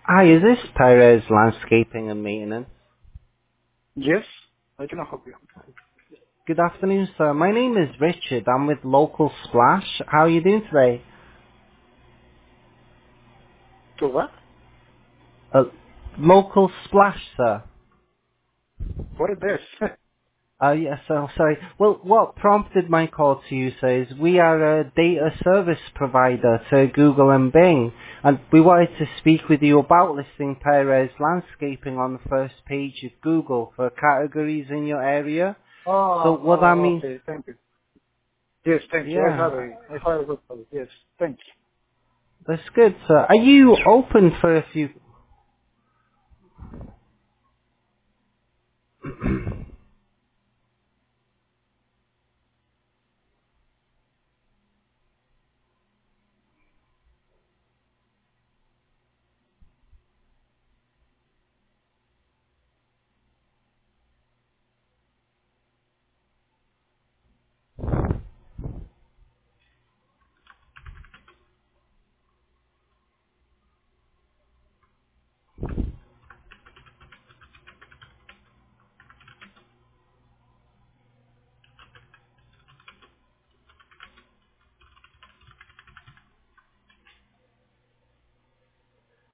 Hi, is this Perez Landscaping and Maintenance? Yes, I can help you. Good afternoon, sir. My name is Richard. I'm with Local Splash. How are you doing today? To what? Uh, Local Splash, sir. What is this? Yes, sir. Sorry. Well, what prompted my call to you, sir, is we are a data service provider to Google and Bing, and we wanted to speak with you about listing Perez Landscaping on the first page of Google for categories in your area. So what that means, Okay. Thank you. Yes, thank you. yeah. I have a good call. Yes, thank you. That's good, sir. Are you open for a few